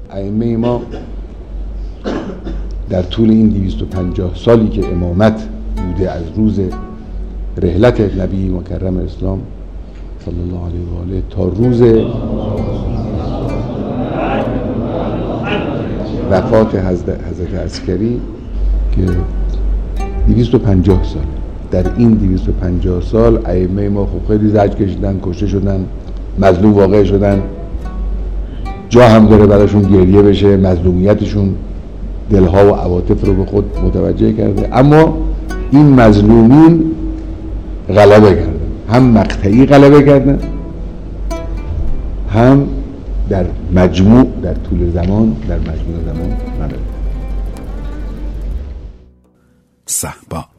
ائمه ما در طول این 250 سالی که امامت بوده از روز رحلت نبی مکرم اسلام صلی الله علیه و آله تا روز وفات حضرت عسکری که 250 سال، در این 250 سال ائمه ما خب خیلی زجر کشیدن، کشته شدن، مظلوم واقع شدن، جا هم داره براشون گریه بشه، مظلومیتشون دلها و عواطف رو به خود متوجه کرده، اما این مظلومین غلبه کردن، هم مقطعی غلبه کردن، هم در مجموع در طول زمان غلبه. صحبا